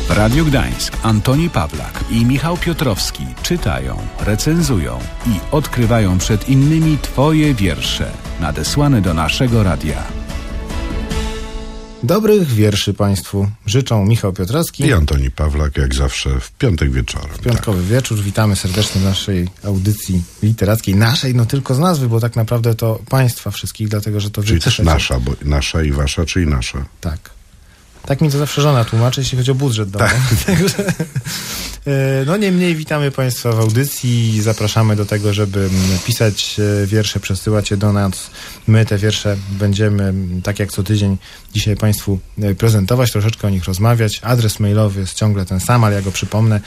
Radio Gdańsk, Antoni Pawlak i Michał Piotrowski czytają, recenzują i odkrywają przed innymi Twoje wiersze nadesłane do naszego radia. Dobrych wierszy Państwu życzą Michał Piotrowski i Antoni Pawlak, jak zawsze w piątek wieczorem. W piątkowy wieczór. Witamy serdecznie w naszej audycji literackiej. Naszej, no tylko z nazwy, bo tak naprawdę to Państwa wszystkich, dlatego że to czyli też nasza, bo nasza i wasza, czyli nasza. Tak. Tak mi to zawsze żona tłumaczy, jeśli chodzi o budżet domu. Także, no niemniej witamy Państwa w audycji i zapraszamy do tego, żeby pisać wiersze, przesyłać je do nas. My te wiersze będziemy, tak jak co tydzień, dzisiaj Państwu prezentować, troszeczkę o nich rozmawiać. Adres mailowy jest ciągle ten sam, ale ja go przypomnę.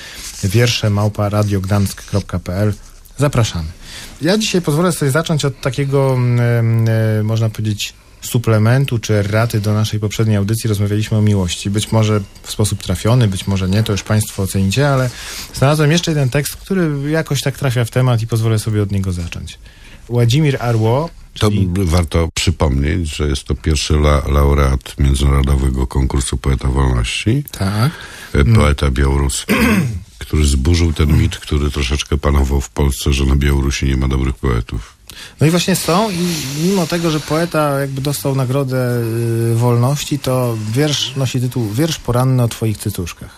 wiersze@radiogdansk.pl. Zapraszamy. Ja dzisiaj pozwolę sobie zacząć od takiego, można powiedzieć, suplementu czy erraty do naszej poprzedniej audycji. Rozmawialiśmy o miłości. Być może w sposób trafiony, być może nie, to już Państwo ocenicie, ale znalazłem jeszcze jeden tekst, który jakoś tak trafia w temat i pozwolę sobie od niego zacząć. Władimir Arło. Czyli... To warto przypomnieć, że jest to pierwszy laureat Międzynarodowego Konkursu Poeta Wolności. Tak. Poeta białoruski, który zburzył ten mit, który troszeczkę panował w Polsce, że na Białorusi nie ma dobrych poetów. No i właśnie są, i mimo tego, że poeta jakby dostał nagrodę wolności, to wiersz nosi tytuł Wiersz poranny o twoich cycuszkach.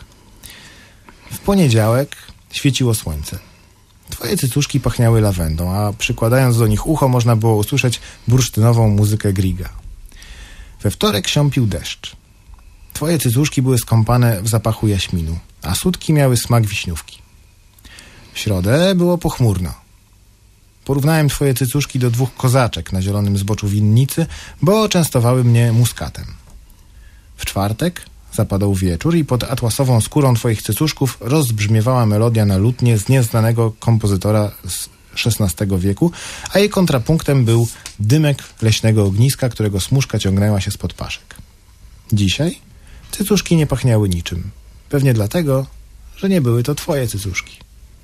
W poniedziałek świeciło słońce. Twoje cycuszki pachniały lawendą, a przykładając do nich ucho można było usłyszeć bursztynową muzykę Griega. We wtorek siąpił deszcz. Twoje cycuszki były skąpane w zapachu jaśminu, a sutki miały smak wiśniówki. W środę było pochmurno. Porównałem twoje cycuszki do 2 kozaczek na zielonym zboczu winnicy, bo częstowały mnie muskatem. W czwartek zapadał wieczór i pod atłasową skórą twoich cycuszków rozbrzmiewała melodia na lutnie z nieznanego kompozytora z XVI wieku, a jej kontrapunktem był dymek leśnego ogniska, którego smuszka ciągnęła się spod paszek. Dzisiaj cycuszki nie pachniały niczym. Pewnie dlatego, że nie były to twoje cycuszki.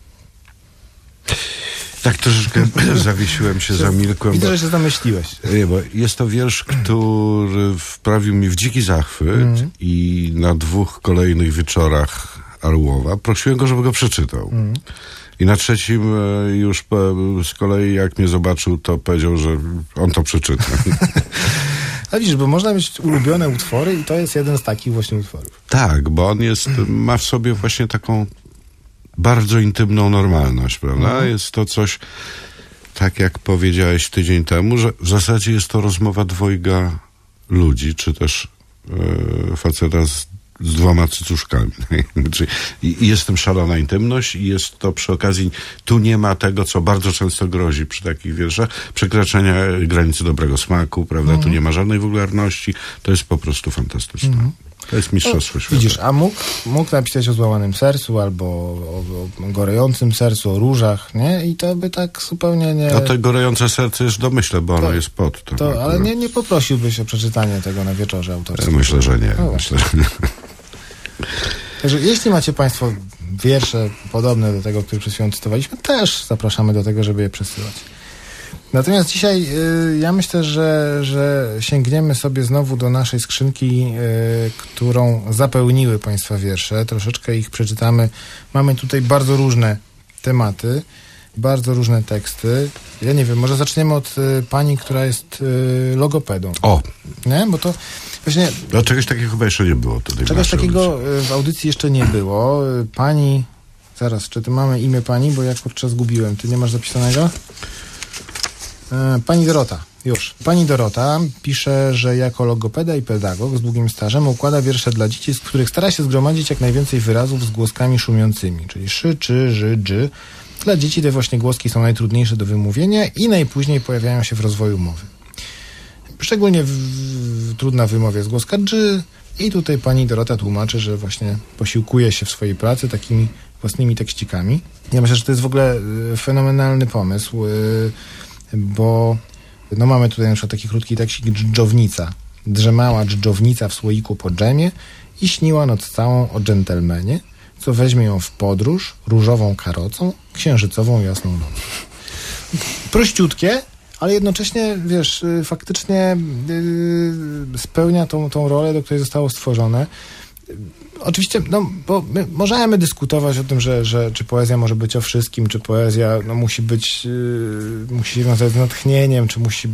Tak troszeczkę zawiesiłem się, zamilkłem. Widzę, że się zamyśliłeś. Nie, bo jest to wiersz, który wprawił mnie w dziki zachwyt i na 2 kolejnych wieczorach Arłowa prosiłem go, żeby go przeczytał. I na 3 już z kolei jak mnie zobaczył, to powiedział, że on to przeczyta. A widzisz, bo można mieć ulubione utwory i to jest jeden z takich właśnie utworów. Tak, bo on ma w sobie właśnie taką bardzo intymną normalność, prawda? Jest to coś, tak jak powiedziałeś tydzień temu, że w zasadzie jest to rozmowa 2 ludzi, czy też faceta z 2 cycuszkami. I jest w tym szalona intymność i jest to przy okazji, tu nie ma tego, co bardzo często grozi przy takich wierszach, przekraczania granicy dobrego smaku, prawda? Tu nie ma żadnej wulgarności, to jest po prostu fantastyczne. To jest mistrzostwo świata. Widzisz, a mógł napisać o złamanym sercu albo o gorejącym sercu, o różach, nie? I to by tak zupełnie nie... A to gorejące serce już domyślę, bo ono jest pod to. Ale nie poprosiłbyś o przeczytanie tego na wieczorze autorskim. Myślę, że nie. Myślę, że nie. Także jeśli macie Państwo wiersze podobne do tego, który przed chwilą cytowaliśmy, też zapraszamy do tego, żeby je przesyłać. Natomiast dzisiaj ja myślę, że sięgniemy sobie znowu do naszej skrzynki, którą zapełniły Państwa wiersze. Troszeczkę ich przeczytamy. Mamy tutaj bardzo różne tematy, bardzo różne teksty. Ja nie wiem, może zaczniemy od pani, która jest logopedą. O! Nie? Bo to właśnie... No, czegoś takiego chyba jeszcze nie było tutaj. Czegoś takiego w audycji jeszcze nie było. Pani... Zaraz, czy tu mamy imię pani? Bo ja kurczę zgubiłem. Ty nie masz zapisanego? Pani Dorota, już. Pani Dorota pisze, że jako logopeda i pedagog z długim stażem układa wiersze dla dzieci, z których stara się zgromadzić jak najwięcej wyrazów z głoskami szumiącymi, czyli szy, czy, ży, dży. Dla dzieci te właśnie głoski są najtrudniejsze do wymówienia i najpóźniej pojawiają się w rozwoju mowy. Szczególnie trudna w wymowie jest głoska dży i tutaj pani Dorota tłumaczy, że właśnie posiłkuje się w swojej pracy takimi własnymi tekścikami. Ja myślę, że to jest w ogóle fenomenalny pomysł, bo no mamy tutaj na przykład taki krótki tekstik dżdżownica. Drzemała dżdżownica w słoiku po dżemie i śniła noc całą o dżentelmenie, co weźmie ją w podróż różową karocą, księżycową jasną nocą. Prościutkie, ale jednocześnie, wiesz, faktycznie spełnia tą rolę, do której zostało stworzone. Oczywiście, bo my możemy dyskutować o tym, że czy poezja może być o wszystkim, czy poezja musi się wiązać z natchnieniem,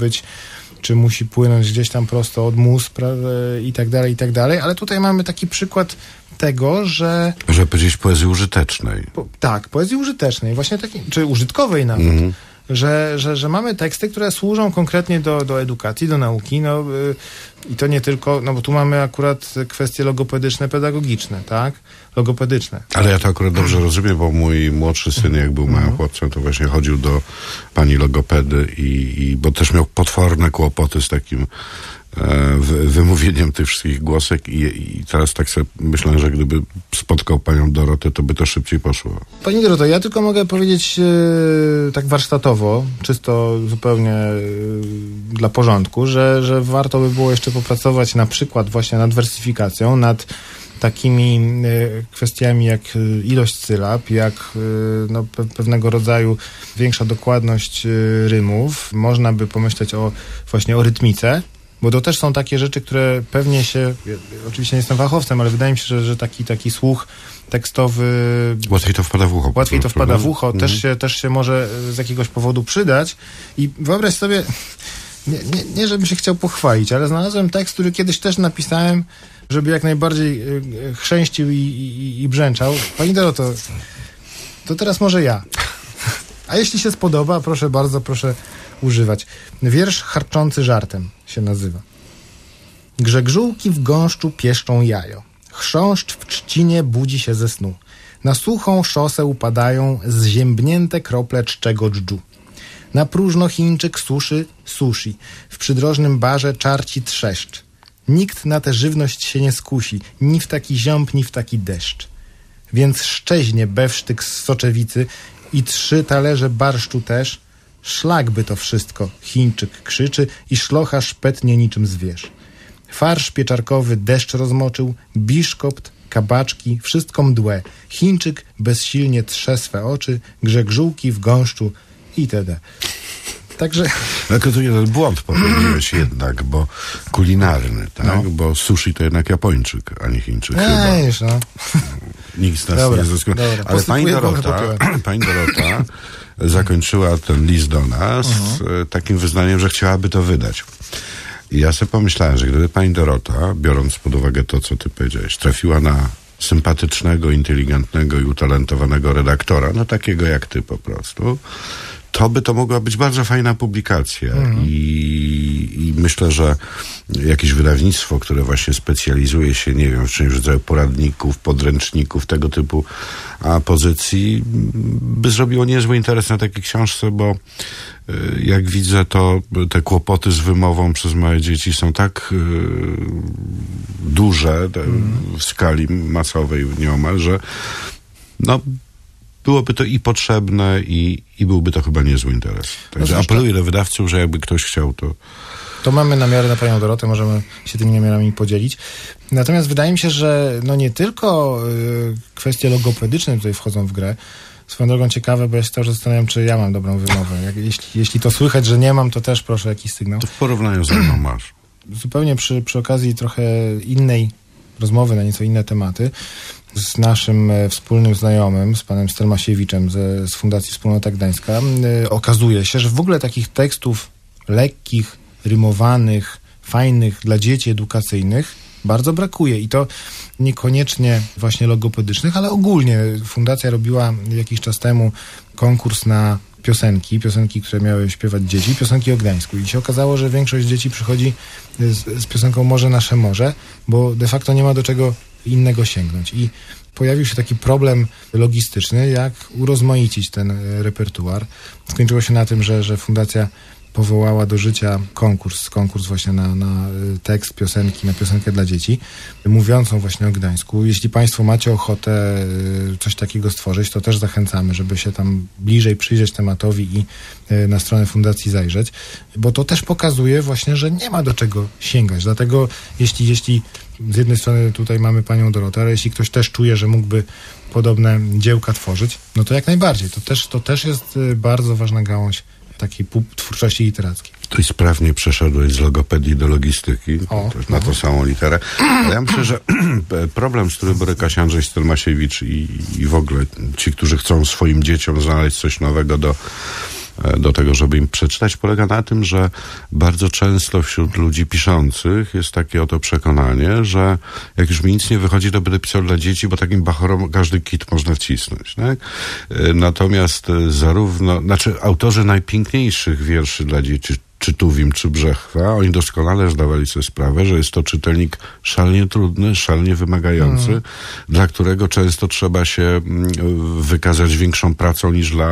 czy musi płynąć gdzieś tam prosto od mus, i tak dalej, ale tutaj mamy taki przykład tego, że... Żeby powiedzieć poezji użytecznej. Tak, poezji użytecznej, właśnie takiej, czy użytkowej nawet. Że mamy teksty, które służą konkretnie do edukacji, do nauki, i to nie tylko, bo tu mamy akurat kwestie logopedyczne, pedagogiczne, tak? Logopedyczne. Ale ja to akurat dobrze rozumiem, bo mój młodszy syn, jak był małym chłopcem, to właśnie chodził do pani logopedy bo też miał potworne kłopoty z takim wymówieniem tych wszystkich głosek i teraz tak sobie myślę, że gdyby spotkał panią Dorotę, to by to szybciej poszło. Pani Doroto, ja tylko mogę powiedzieć tak warsztatowo, czysto zupełnie dla porządku, że warto by było jeszcze popracować na przykład właśnie nad wersyfikacją, nad takimi kwestiami jak ilość sylab, jak pewnego rodzaju większa dokładność rymów. Można by pomyśleć właśnie o rytmice, bo to też są takie rzeczy, które pewnie się, oczywiście nie jestem fachowcem, ale wydaje mi się, że taki słuch tekstowy... Łatwiej to wpada w ucho. Łatwiej to wpada w ucho, też się może z jakiegoś powodu przydać. I wyobraź sobie, nie żebym się chciał pochwalić, ale znalazłem tekst, który kiedyś też napisałem, żeby jak najbardziej chrzęścił i brzęczał. Pani Doroto, to teraz może ja. A jeśli się spodoba, proszę bardzo, proszę używać. Wiersz Harczący żartem się nazywa. Grzegżółki w gąszczu pieszczą jajo. Chrząszcz w trzcinie budzi się ze snu. Na suchą szosę upadają zziębnięte krople czczego dżdżu. Na próżno Chińczyk suszy sushi. W przydrożnym barze czarci trzeszcz. Nikt na tę żywność się nie skusi, ni w taki ziąb, ni w taki deszcz. Więc szczeźnie bewsztyk z soczewicy i 3 talerze barszczu też. Szlak by to wszystko, Chińczyk krzyczy i szlocha szpetnie niczym zwierz. Farsz pieczarkowy deszcz rozmoczył, biszkopt, kabaczki, wszystko mdłe. Chińczyk bezsilnie trze swe oczy, grzegżółki w gąszczu itd. Także... Tylko tu jeden błąd popełniłeś jednak, bo kulinarny, tak? Bo sushi to jednak Japończyk, a nie Chińczyk chyba. Już, Nikt z nas nie zaskoczył. Ale pani Dorota zakończyła ten list do nas takim wyznaniem, że chciałaby to wydać. I ja sobie pomyślałem, że gdyby pani Dorota, biorąc pod uwagę to, co ty powiedziałeś, trafiła na sympatycznego, inteligentnego i utalentowanego redaktora, takiego jak ty po prostu, to by to mogła być bardzo fajna publikacja i myślę, że jakieś wydawnictwo, które właśnie specjalizuje się, nie wiem, w czymś rodzaju poradników, podręczników, tego typu pozycji, by zrobiło niezły interes na takiej książce, bo jak widzę, to te kłopoty z wymową przez małe dzieci są tak duże w skali masowej nieomal, że byłoby to i potrzebne i byłby to chyba niezły interes. Także apeluję do wydawców, że jakby ktoś chciał, to mamy namiary na panią Dorotę, możemy się tymi namiarami podzielić. Natomiast wydaje mi się, że nie tylko kwestie logopedyczne tutaj wchodzą w grę. Swoją drogą ciekawe, bo ja się też zastanawiam, czy ja mam dobrą wymowę. Jeśli to słychać, że nie mam, to też proszę jakiś sygnał. To w porównaniu ze mną masz. Zupełnie przy okazji trochę innej rozmowy na nieco inne tematy z naszym wspólnym znajomym, z panem Stelmasiewiczem z Fundacji Wspólnota Gdańska, okazuje się, że w ogóle takich tekstów lekkich, rymowanych, fajnych dla dzieci edukacyjnych bardzo brakuje i to niekoniecznie właśnie logopedycznych, ale ogólnie. Fundacja robiła jakiś czas temu konkurs na piosenki, które miały śpiewać dzieci, piosenki o Gdańsku i się okazało, że większość dzieci przychodzi z piosenką Morze nasze morze, bo de facto nie ma do czego innego sięgnąć i pojawił się taki problem logistyczny, jak urozmaicić ten repertuar. Skończyło się na tym, że fundacja powołała do życia konkurs właśnie na tekst piosenki, na piosenkę dla dzieci, mówiącą właśnie o Gdańsku. Jeśli państwo macie ochotę coś takiego stworzyć, to też zachęcamy, żeby się tam bliżej przyjrzeć tematowi i na stronę fundacji zajrzeć, bo to też pokazuje właśnie, że nie ma do czego sięgać. Dlatego jeśli z jednej strony tutaj mamy panią Dorotę, ale jeśli ktoś też czuje, że mógłby podobne dziełka tworzyć, no to jak najbardziej. To też jest bardzo ważna gałąź takiej twórczości literackiej. Tu sprawnie przeszedłeś z logopedii do logistyki, na tą samą literę. Ale ja myślę, że problem, z którym boryka się Andrzej Stelmasiewicz i w ogóle ci, którzy chcą swoim dzieciom znaleźć coś nowego do tego, żeby im przeczytać, polega na tym, że bardzo często wśród ludzi piszących jest takie oto przekonanie, że jak już mi nic nie wychodzi, to będę pisał dla dzieci, bo takim bachorom każdy kit można wcisnąć. Tak? Natomiast autorzy najpiękniejszych wierszy dla dzieci, czy Tuwim, czy Brzechwa, oni doskonale zdawali sobie sprawę, że jest to czytelnik szalenie trudny, szalenie wymagający, dla którego często trzeba się wykazać większą pracą niż dla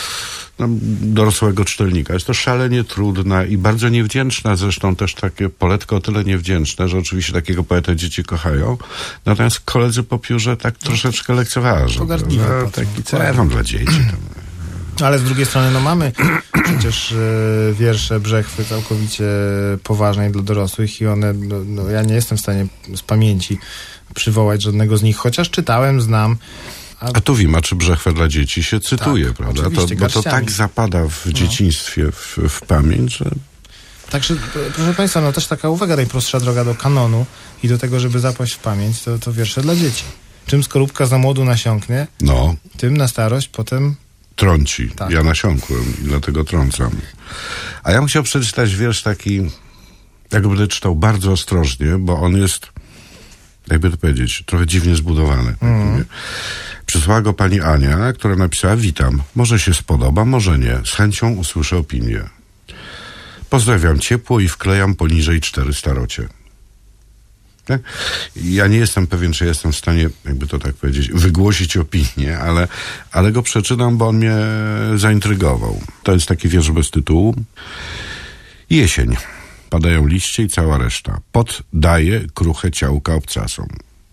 dorosłego czytelnika. Jest to szalenie trudna i bardzo niewdzięczna, zresztą też takie poletko o tyle niewdzięczne, że oczywiście takiego poetę dzieci kochają, natomiast koledzy po piórze tak troszeczkę lekceważą. Taki cerem dla dzieci. Ale z drugiej strony, mamy przecież wiersze Brzechwy całkowicie poważnej dla dorosłych i one, ja nie jestem w stanie z pamięci przywołać żadnego z nich, chociaż czytałem, znam. A Tuwima czy Brzechwę dla dzieci się cytuje, tak, prawda? Bo to tak zapada w dzieciństwie w pamięć, że... Także, proszę Państwa, też taka uwaga, najprostsza droga do kanonu i do tego, żeby zapaść w pamięć, to wiersze dla dzieci. Czym skorupka za młodu nasiąknie, tym na starość potem... Trąci. Tak. Ja nasiąkłem i dlatego trącam. A ja bym chciał przeczytać wiersz taki, jak będę czytał bardzo ostrożnie, bo on jest, jakby to powiedzieć, trochę dziwnie zbudowany. Przysłała go pani Ania, która napisała: witam, może się spodoba, może nie, z chęcią usłyszę opinię. Pozdrawiam ciepło i wklejam poniżej 4 starocie. Tak? Ja nie jestem pewien, czy jestem w stanie, jakby to tak powiedzieć, wygłosić opinię, ale go przeczytam, bo on mnie zaintrygował. To jest taki wiersz bez tytułu. Jesień. Padają liście i cała reszta. Pot daje kruche ciałka obcasom.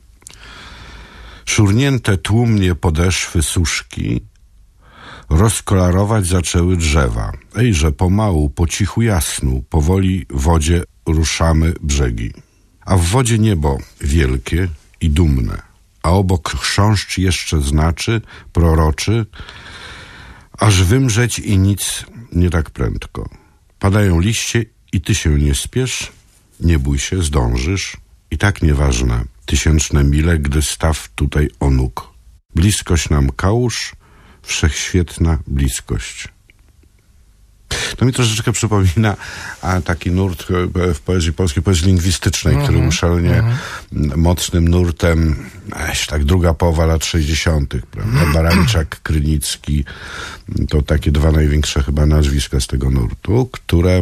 Szurnięte tłumnie podeszwy suszki rozkolarować zaczęły drzewa. Ejże pomału, po cichu jasnu, powoli w wodzie ruszamy brzegi. A w wodzie niebo wielkie i dumne, a obok chrząszcz jeszcze znaczy, proroczy, aż wymrzeć i nic nie tak prędko. Padają liście i ty się nie spiesz, nie bój się, zdążysz, i tak nieważne, 1000 mile, gdy staw tutaj o nóg. Bliskość nam kałuż, wszechświetna bliskość. To mi troszeczkę przypomina taki nurt w poezji polskiej, poezji lingwistycznej, który był szalenie mocnym nurtem, tak druga połowa lat 60., prawda? Barańczak, Krynicki, to takie 2 największe chyba nazwiska z tego nurtu, które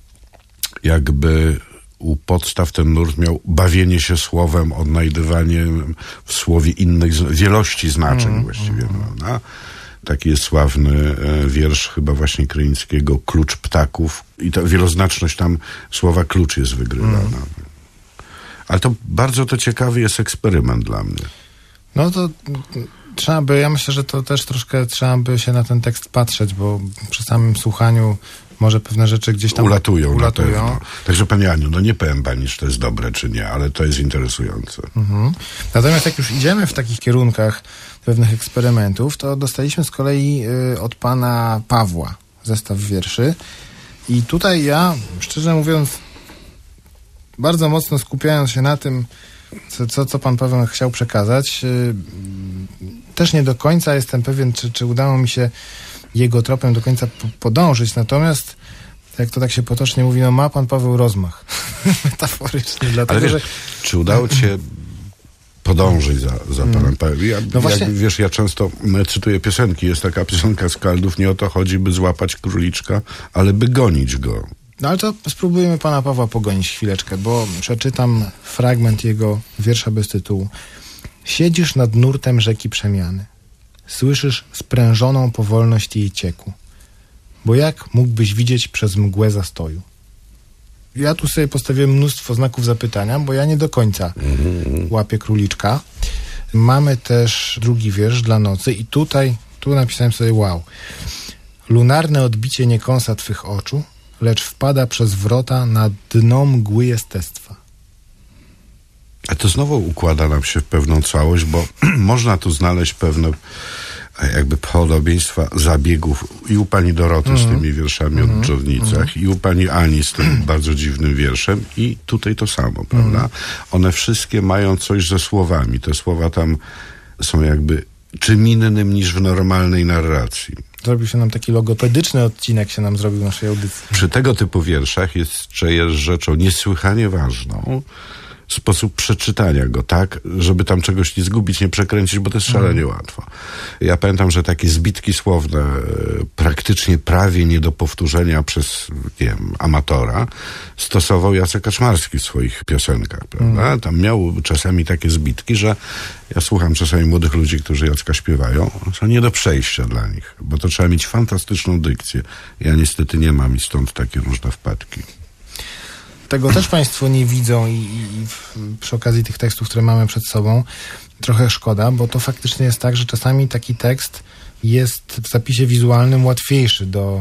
jakby u podstaw ten nurt miał bawienie się słowem, odnajdywanie w słowie innych, wielości znaczeń właściwie, prawda? Taki jest sławny wiersz chyba właśnie Krynickiego, Klucz ptaków, i ta wieloznaczność tam słowa klucz jest wygrywana. Ale to bardzo ciekawy jest eksperyment dla mnie. No to trzeba by, ja myślę, że to też troszkę trzeba by się na ten tekst patrzeć, bo przy samym słuchaniu może pewne rzeczy gdzieś tam ulatują. Na pewno. Także pani Aniu, nie powiem pani, czy to jest dobre, czy nie, ale to jest interesujące. Natomiast jak już idziemy w takich kierunkach pewnych eksperymentów, to dostaliśmy z kolei od pana Pawła zestaw wierszy i tutaj ja, szczerze mówiąc, bardzo mocno skupiając się na tym, co pan Paweł chciał przekazać, też nie do końca jestem pewien, czy udało mi się jego tropem do końca podążyć, natomiast jak to tak się potocznie mówi, ma pan Paweł rozmach. Metaforycznie, dlatego, ale wiesz, czy udało ci się podążyć za panem Pawłem? Ja często cytuję piosenki. Jest taka piosenka Skaldów: nie o to chodzi, by złapać króliczka, ale by gonić go. No ale to spróbujemy pana Pawła pogonić chwileczkę, bo przeczytam fragment jego wiersza bez tytułu. Siedzisz nad nurtem rzeki przemiany. Słyszysz sprężoną powolność jej cieku. Bo jak mógłbyś widzieć przez mgłę zastoju? Ja tu sobie postawiłem mnóstwo znaków zapytania, bo ja nie do końca łapię króliczka. Mamy też drugi wiersz dla nocy i tu napisałem sobie wow. Lunarne odbicie nie kąsa twych oczu, lecz wpada przez wrota na dno mgły jestestwa. A to znowu układa nam się w pewną całość, bo można tu znaleźć pewne jakby podobieństwa zabiegów i u pani Doroty z tymi wierszami o dżownicach i u pani Ani z tym bardzo dziwnym wierszem i tutaj to samo, prawda? One wszystkie mają coś ze słowami. Te słowa tam są jakby czym innym niż w normalnej narracji. Zrobił się nam taki logopedyczny odcinek, się nam zrobił naszej audycji. Przy tego typu wierszach jest rzeczą niesłychanie ważną sposób przeczytania go, tak, żeby tam czegoś nie zgubić, nie przekręcić, bo to jest szalenie łatwo. Ja pamiętam, że takie zbitki słowne praktycznie prawie nie do powtórzenia przez, nie wiem, amatora stosował Jacek Kaczmarski w swoich piosenkach, prawda? Tam miał czasami takie zbitki, że ja słucham czasami młodych ludzi, którzy Jacka śpiewają, są nie do przejścia dla nich, bo to trzeba mieć fantastyczną dykcję. Ja niestety nie mam i stąd takie różne wpadki. Tego też Państwo nie widzą i przy okazji tych tekstów, które mamy przed sobą, trochę szkoda, bo to faktycznie jest tak, że czasami taki tekst jest w zapisie wizualnym łatwiejszy do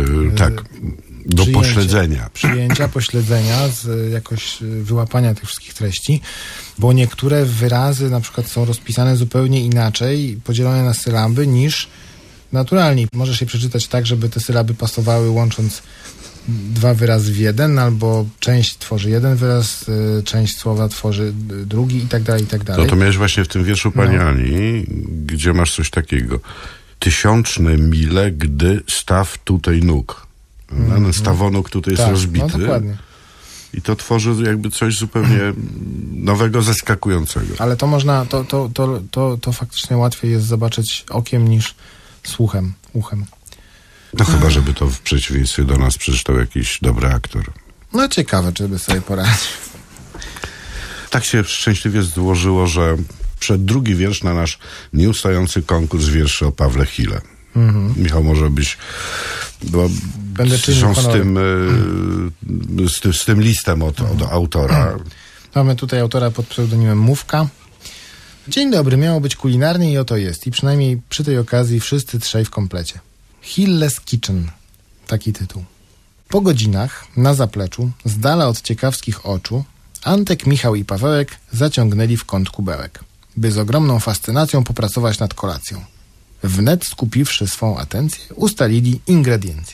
do pośledzenia. Pośledzenia, jakoś wyłapania tych wszystkich treści, bo niektóre wyrazy na przykład są rozpisane zupełnie inaczej, podzielone na sylaby niż naturalnie. Możesz je przeczytać tak, żeby te sylaby pasowały, łącząc dwa wyrazy w jeden, albo część tworzy jeden wyraz, część słowa tworzy drugi i tak dalej, i tak dalej. No to miałeś właśnie w tym wierszu pani Ani, gdzie masz coś takiego. Tysiączne mile, gdy staw tutaj nóg. Stawonóg tutaj jest rozbity. No dokładnie. I to tworzy jakby coś zupełnie nowego, zaskakującego. Ale to można, to faktycznie łatwiej jest zobaczyć okiem niż słuchem, uchem. No chyba, żeby to w przeciwieństwie do nas przeczytał jakiś dobry aktor. No ciekawe, czy by sobie poradził. Tak się szczęśliwie złożyło, że wszedł drugi wiersz na nasz nieustający konkurs wierszy o Pawle Hille. Michał, może byś... Bo są z tym listem od autora. Mamy tutaj autora pod pseudonimem Mówka. Dzień dobry, miało być kulinarnie i oto jest. I przynajmniej przy tej okazji wszyscy trzej w komplecie. Hille's Kitchen. Taki tytuł. Po godzinach, na zapleczu, z dala od ciekawskich oczu, Antek, Michał i Pawełek zaciągnęli w kąt kubełek, by z ogromną fascynacją popracować nad kolacją. Wnet skupiwszy swą atencję, ustalili ingrediencje.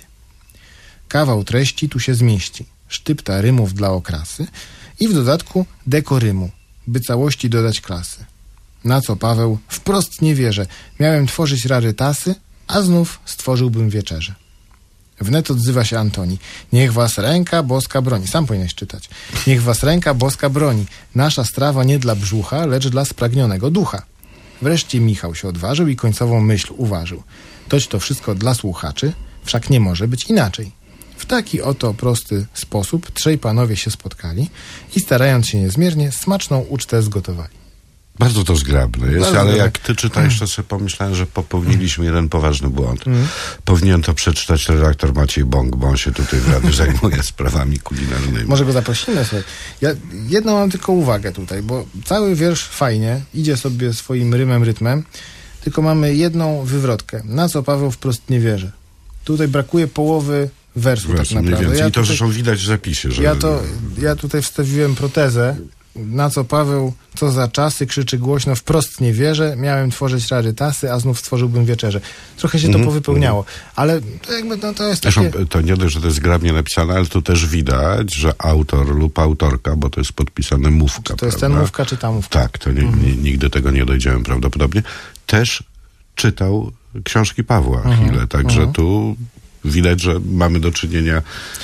Kawał treści tu się zmieści, sztypta rymów dla okrasy i w dodatku dekorymu, by całości dodać klasy. Na co Paweł wprost nie wierzę, miałem tworzyć rarytasy, a znów stworzyłbym wieczerzę. Wnet odzywa się Antoni. Niech was ręka boska broni. Sam powinieneś czytać. Niech was ręka boska broni. Nasza strawa nie dla brzucha, lecz dla spragnionego ducha. Wreszcie Michał się odważył i końcową myśl uważył. Toć to wszystko dla słuchaczy, wszak nie może być inaczej. W taki oto prosty sposób trzej panowie się spotkali i starając się niezmiernie, smaczną ucztę zgotowali. Bardzo to zgrabne jest, ale jak ty czytałeś, to sobie pomyślałem, że popełniliśmy jeden poważny błąd. Powinien to przeczytać redaktor Maciej Bąk, bo on się tutaj w radiu zajmuje sprawami kulinarnymi. Może go zaprosimy sobie. Ja jedną mam tylko uwagę tutaj, bo cały wiersz fajnie, idzie sobie swoim rytmem, tylko mamy jedną wywrotkę. Na co Paweł wprost nie wierzy. Tutaj brakuje połowy wersu tak naprawdę. I to zresztą widać w zapisie. Że... Ja tutaj wstawiłem protezę, na co Paweł, co za czasy, krzyczy głośno, wprost nie wierzę, miałem tworzyć rarytasy, a znów stworzyłbym wieczerzę. Trochę się to powypełniało, ale to jakby to jest takie... Zresztą to nie dość, że to jest zgrabnie napisane, ale tu też widać, że autor lub autorka, bo to jest podpisane Mówka. Czy to jest ten Mówka, czy ta Mówka? Tak, to nigdy tego nie dojdziemy prawdopodobnie. Też czytał książki Pawła Hille, także tu widać, że mamy do czynienia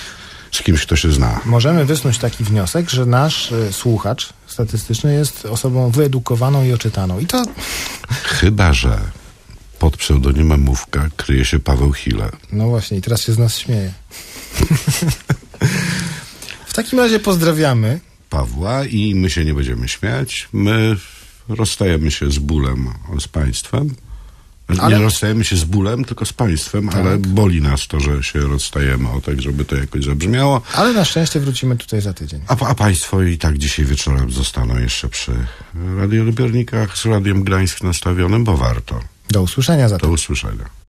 z kimś, kto się zna. Możemy wysnuć taki wniosek, że nasz słuchacz statystyczny jest osobą wyedukowaną i oczytaną. I to... Chyba że pod pseudonimem Mówka kryje się Paweł Hille. No właśnie, i teraz się z nas śmieje. W takim razie pozdrawiamy Pawła i my się nie będziemy śmiać. My rozstajemy się z bólem z państwem. Nie rozstajemy się z bólem, tylko z państwem, ale boli nas to, że się rozstajemy, tak żeby to jakoś zabrzmiało. Ale na szczęście wrócimy tutaj za tydzień. A państwo i tak dzisiaj wieczorem zostaną jeszcze przy radioodbiornikach z Radiem Gdańsk nastawionym, bo warto. Do usłyszenia za to. Do usłyszenia.